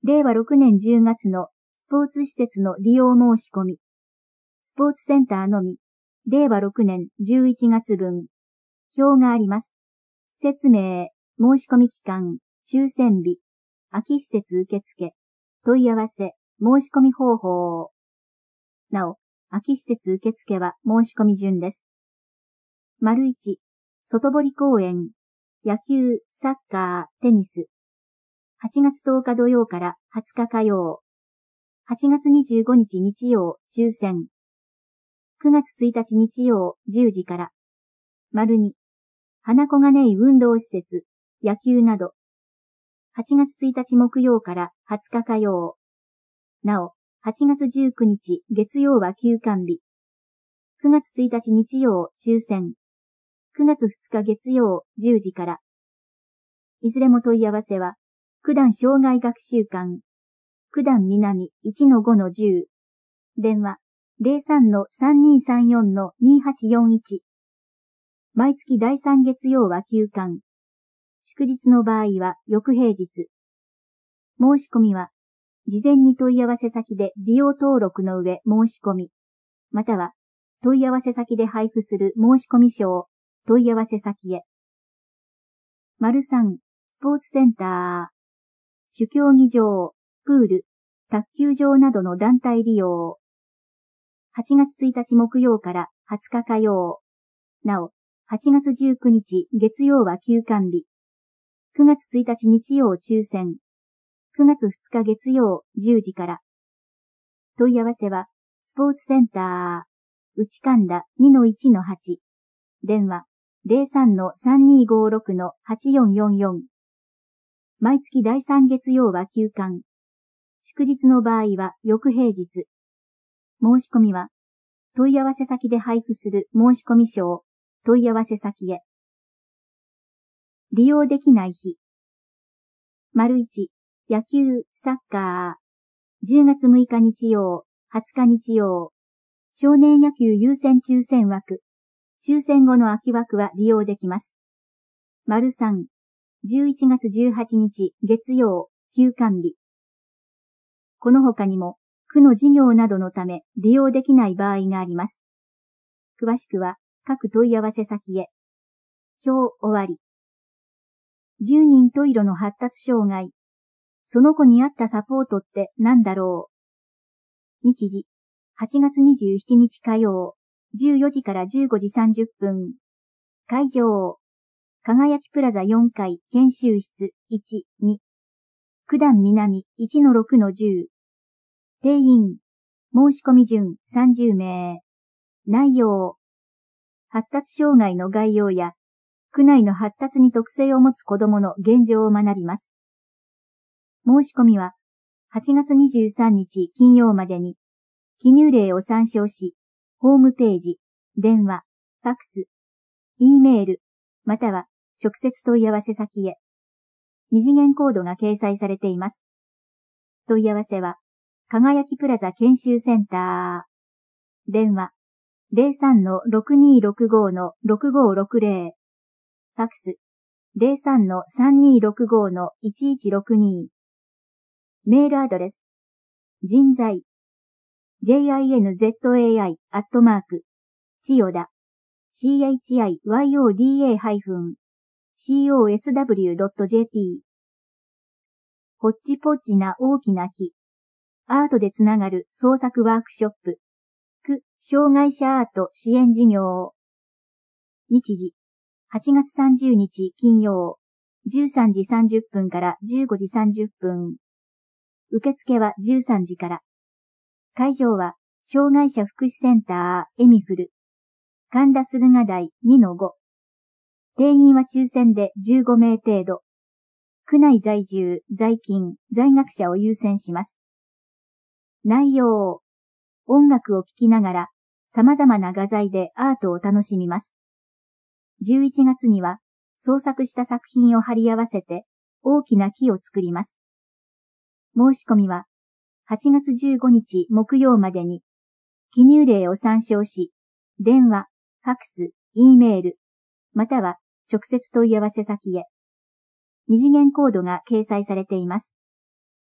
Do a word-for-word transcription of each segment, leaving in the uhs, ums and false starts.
れいわろくねんじゅうがつのスポーツ施設の利用申し込み。スポーツセンターのみ、れいわろくねんじゅういちがつぶん。表があります。施設名、申し込み期間、抽選日、空き施設受付、問い合わせ、申し込み方法。なお、空き施設受付は申し込み順です。丸いち、外堀公園、野球、サッカー、テニス。はちがつとおか土曜からはつか火曜。はちがつにじゅうごにち日曜、抽選。くがつついたち日曜、じゅうじから。丸に、花小金井運動施設、野球など。はちがつついたち木曜からはつか火曜。なお、はちがつじゅうくにち月曜は休館日。くがつついたち日曜、抽選。くがつふつか月曜、じゅうじから。いずれも問い合わせは、九段障害学習館、九段南 いちのごのじゅう。電話、ゼロさんのさんにーさんよんのにーはちよんいち。毎月だいさん月曜は休館。祝日の場合は翌平日。申し込みは、事前に問い合わせ先で利用登録の上申し込み、または問い合わせ先で配布する申し込み書を問い合わせ先へ。丸さん、スポーツセンター、主競技場、プール、卓球場などの団体利用。はちがつついたち木曜からはつか火曜。なお、はちがつじゅうくにち月曜は休館日。くがつついたち日曜抽選。くがつふつか月曜じゅうじから。問い合わせは、スポーツセンター、内神田 にのいちのはち。電話、ゼロさんのさんにーごろくのはちよんよんよん。毎月だいさん月曜は休館。祝日の場合は翌平日。申し込みは、問い合わせ先で配布する申し込み書を問い合わせ先へ。利用できない日。丸いち、野球、サッカー。じゅうがつむいか日曜、はつか日曜。少年野球優先抽選枠。抽選後の空き枠は利用できます。丸さん、じゅういちがつじゅうはちにち月曜、休館日。この他にも、区の事業などのため利用できない場合があります。詳しくは各問い合わせ先へ。表終わり。じゅうにん十色の発達障害。その子に合ったサポートって何だろう。日時、はちがつにじゅうしちにち火曜、じゅうよじからじゅうごじさんじゅっぷん。会場、輝きプラザよんかい研修室いち、に。九段南 いちのろくのじゅう。定員、申し込み順さんじゅうめい。内容、発達障害の概要や、区内の発達に特性を持つ子どもの現状を学びます。申し込みは、はちがつにじゅうさんにち金曜までに、記入例を参照し、ホームページ、電話、ファクス、Eメール、または直接問い合わせ先へ。二次元コードが掲載されています。問い合わせは、輝きプラザ研修センター。電話、ゼロさんのろくにーろくごのろくごろくぜろ。ファクス、ゼロさんのさんにーろくごのいちいちろくに。メールアドレス、人材、ジェイアイエヌゼットエーアイ アットマーク、千代田、チャイヨーディーエー ハイフン、コスダブリュー ドット ジェーピー。ホッチポッチな大きな木。アートでつながる創作ワークショップ。区障害者アート支援事業。日時、はちがつさんじゅうにち金曜、じゅうさんじさんじゅっぷんからじゅうごじさんじゅっぷん。受付はじゅうさんじから。会場は、障害者福祉センターエミフル。神田駿河台 にのご。定員は抽選でじゅうごめい程度。区内在住、在勤、在学者を優先します。内容。音楽を聴きながら、様々な画材でアートを楽しみます。じゅういちがつには、創作した作品を貼り合わせて、大きな木を作ります。申し込みは、はちがつじゅうごにち木曜までに、記入例を参照し、電話、ファクス、Eメール、または直接問い合わせ先へ。二次元コードが掲載されています。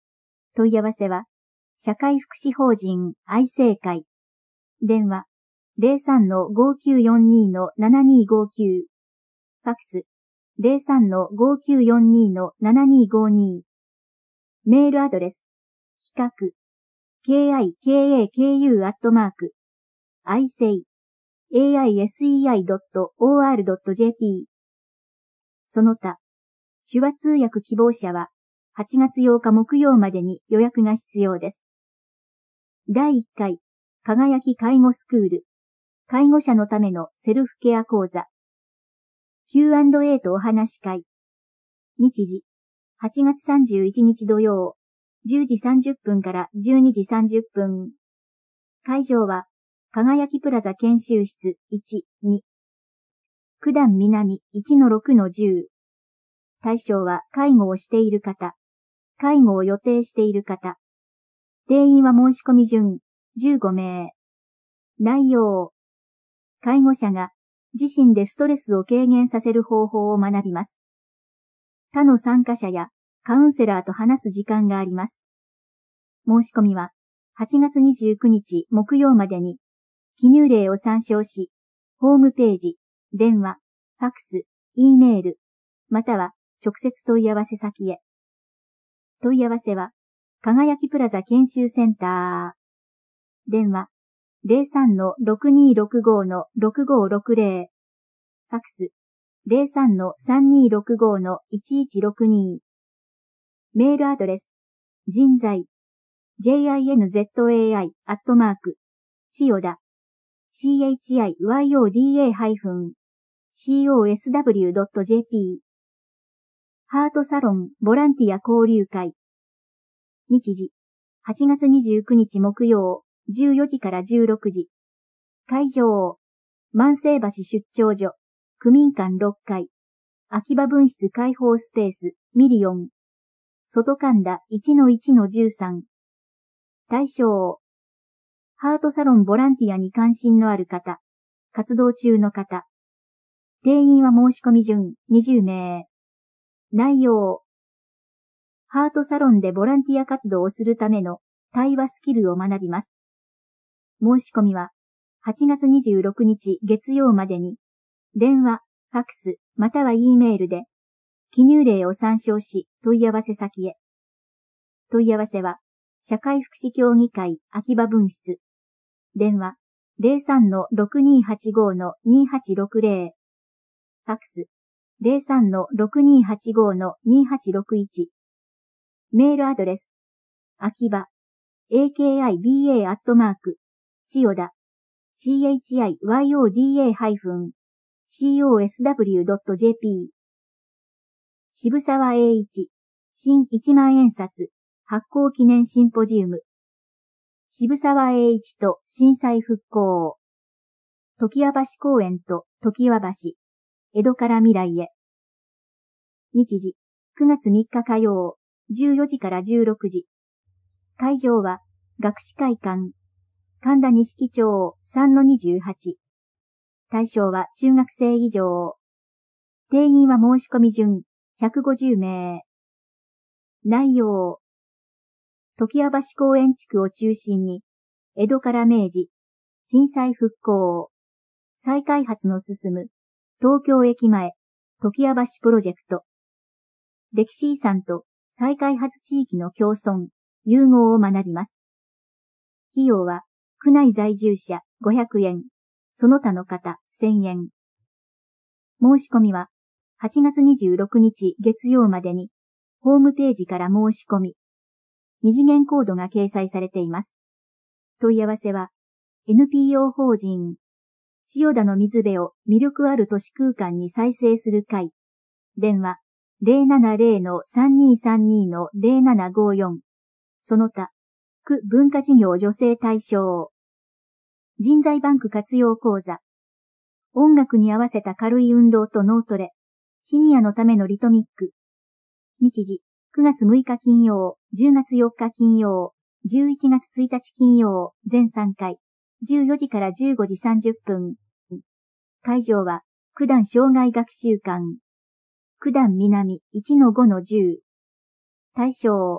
問い合わせは、社会福祉法人愛生会。電話、ゼロさんのごきゅうよんにのななにごきゅう。ファックス、ゼロさんのごきゅうよんにのななにごに。メールアドレス、企画、kikaku アットマーク、愛生、aisei.or.jp。その他、手話通訳希望者は、はちがつようか木曜までに予約が必要です。だいいっかい、輝き介護スクール、介護者のためのセルフケア講座。キューアンドエー とお話し会。日時、はちがつさんじゅういちにち土曜、じゅうじさんじゅっぷんからじゅうにじさんじゅっぷん。会場は、輝きプラザ研修室いち、に。九段南 いちのろくのじゅう。対象は介護をしている方、介護を予定している方。定員は申し込み順じゅうごめい。内容。介護者が自身でストレスを軽減させる方法を学びます。他の参加者やカウンセラーと話す時間があります。申し込みははちがつにじゅうくにち木曜までに記入例を参照し、ホームページ、電話、ファックス、Eメール、または直接問い合わせ先へ。問い合わせは、輝きプラザ研修センター。電話、ゼロさんのろくにろくごのろくごろくぜろ。ファックス、ゼロさんのさんにろくごのいちいちろくに。メールアドレス、人材、jinzai アットマーク、千代田、chiyoda-cosw.jp。ハートサロンボランティア交流会。日時、はちがつにじゅうくにち木曜、じゅうよじからじゅうろくじ。会場、万世橋出張所、区民館ろっかい。秋葉分室開放スペース、ミリオン。外神田 いちのいちのじゅうさん。対象、ハートサロンボランティアに関心のある方、活動中の方。定員は申し込み順にじゅうめい。内容。ハートサロンでボランティア活動をするための対話スキルを学びます。申し込みははちがつにじゅうろくにち月曜までに電話、ファックス、または E メールで記入例を参照し問い合わせ先へ。問い合わせは社会福祉協議会秋葉分室。電話ゼロさんのろくにはちごのにはちろくぜろ。ファックスゼロさんのろくにはちごのにはちろくいち。メールアドレス、秋葉、akiba アットマーク、千代田、chiyoda-cosw.jp。渋沢栄一、新いちまん円札、発行記念シンポジウム。渋沢栄一と震災復興。常盤橋公園と常盤橋、江戸から未来へ。日時、くがつみっか火曜、じゅうよじからじゅうろくじ。会場は、学士会館、神田錦町 さんのにじゅうはち。対象は中学生以上。定員は申し込み順ひゃくごじゅうめい。内容。常盤橋公園地区を中心に、江戸から明治、震災復興、再開発の進む、東京駅前、常盤橋プロジェクト。歴史遺産と再開発地域の共存、融合を学びます。費用は、区内在住者ごひゃくえん、その他の方せんえん。申し込みは、はちがつにじゅうろくにち月曜までに、ホームページから申し込み、二次元コードが掲載されています。問い合わせは、エヌピーオー 法人、千代田の水辺を魅力ある都市空間に再生する会。電話、ゼロななゼロのさんにさんにのゼロななごよん。その他、区文化事業助成対象。人材バンク活用講座。音楽に合わせた軽い運動と脳トレ。シニアのためのリトミック。日時、くがつむいか金曜、じゅうがつよっか金曜、じゅういちがつついたち金曜、全さんかい、じゅうよじからじゅうごじさんじゅっぷん。会場は、九段障害学習館。九段南 いちのごのじゅう。対象、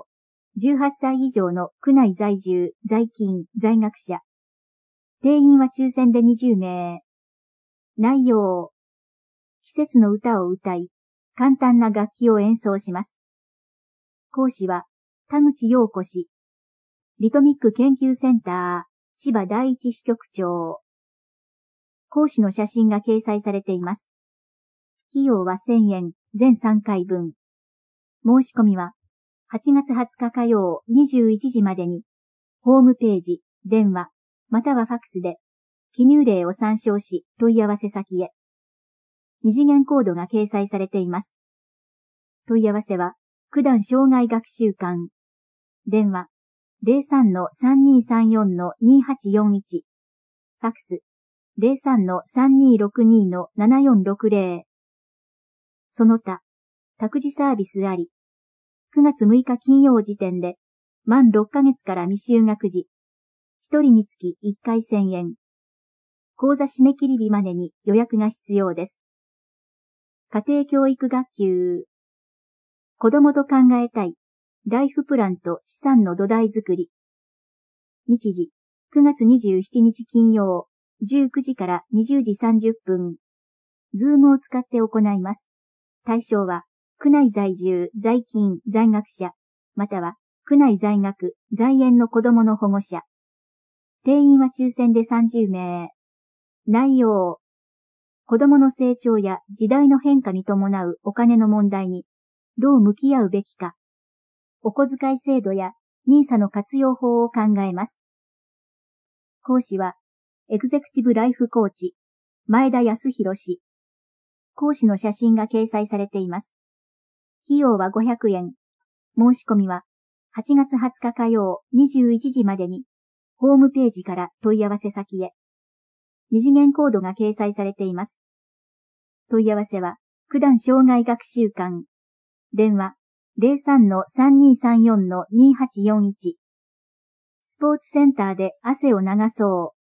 じゅうはっさい以上の区内在住、在勤、在学者。定員は抽選でにじゅうめい。内容。季節の歌を歌い、簡単な楽器を演奏します。講師は、田口陽子氏。リトミック研究センター、千葉第一支局長。講師の写真が掲載されています。費用はせんえん、全さんかいぶん。申し込みは、はちがつはつか火曜にじゅういちじまでに、ホームページ、電話、またはファクスで、記入例を参照し、問い合わせ先へ。二次元コードが掲載されています。問い合わせは、九段障害学習館。電話、ゼロさんのさんにーさんよんのにはちよんいち。ファクス、ゼロさんのさんにーろくにのななよんろくゼロ。その他、託児サービスあり。くがつむいか金曜時点で、満ろっかげつから未就学児。ひとりにつきいっかいせんえん。講座締め切り日までに予約が必要です。家庭教育学級。子供と考えたい。ライフプランと資産の土台づくり。日時、くがつにじゅうしちにち金曜、じゅうくじからにじゅうじさんじゅっぷん。ズームを使って行います。対象は、区内在住、在勤、在学者、または、区内在学、在園の子供の保護者。定員は抽選でさんじゅうめい。内容。子供の成長や時代の変化に伴うお金の問題に、どう向き合うべきか。お小遣い制度やニーサの活用法を考えます。講師は、エグゼクティブライフコーチ、前田康弘氏。講師の写真が掲載されています。費用はごひゃくえん。申し込みは、はちがつはつか火曜にじゅういちじまでに、ホームページから問い合わせ先へ。二次元コードが掲載されています。問い合わせは、九段障害学習館。電話、ゼロさんのさんにーさんよんのにはちよんいち。スポーツセンターで汗を流そう。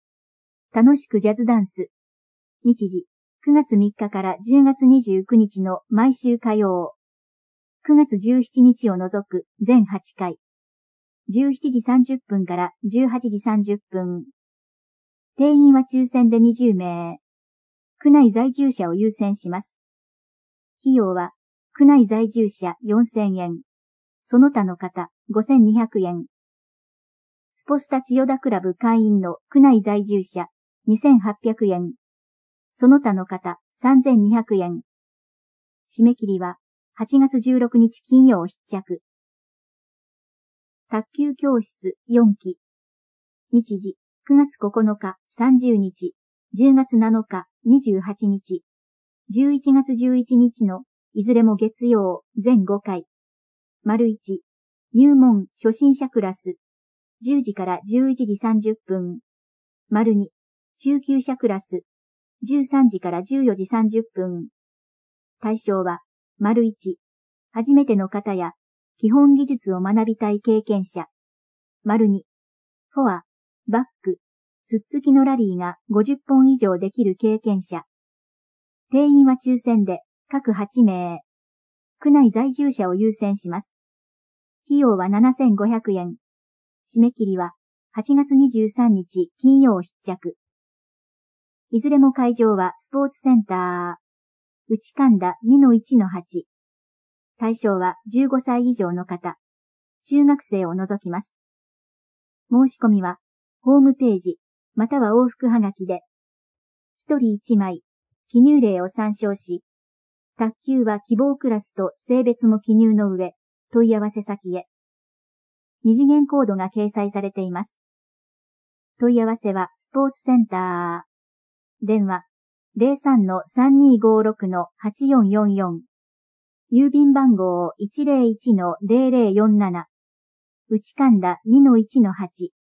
楽しくジャズダンス。日時、くがつみっかからじゅうがつにじゅうくにちの毎週火曜。くがつじゅうしちにちを除く全はちかい。じゅうしちじさんじゅっぷんからじゅうはちじさんじゅっぷん。定員は抽選でにじゅうめい。区内在住者を優先します。費用は、区内在住者よんせんえん。その他の方ごせんにひゃくえん。スポスタ千代田クラブ会員の区内在住者にせんはっぴゃくえん。その他の方さんぜんにひゃくえん。締め切りははちがつじゅうろくにち金曜必着。卓球教室よんき。日時くがつここのかさんじゅうにち、じゅうがつなのかにじゅうはちにち、じゅういちがつじゅういちにちのいずれも月曜全ごかい。丸いち、入門初心者クラス。じゅうじからじゅういちじさんじゅっぷん。丸に、中級者クラス。じゅうさんじからじゅうよじさんじゅっぷん。対象は、丸いち、初めての方や、基本技術を学びたい経験者。丸に、フォア、バック、つっつきのラリーがごじゅっぽん以上できる経験者。定員は抽選で、各はちめい。区内在住者を優先します。費用はななせんごひゃくえん。締め切りははちがつにじゅうさんにち金曜必着。いずれも会場はスポーツセンター。内神田 にのいちのはち。対象はじゅうごさい以上の方。中学生を除きます。申し込みは、ホームページ、または往復はがきで。ひとりいちまい、記入例を参照し、卓球は希望クラスと性別も記入の上、問い合わせ先へ。二次元コードが掲載されています。問い合わせはスポーツセンター。電話、ゼロさんのさんにーごろくのはちよんよんよん。郵便番号 いちゼロいちのゼロゼロよんなな。内神田 にのいちのはち。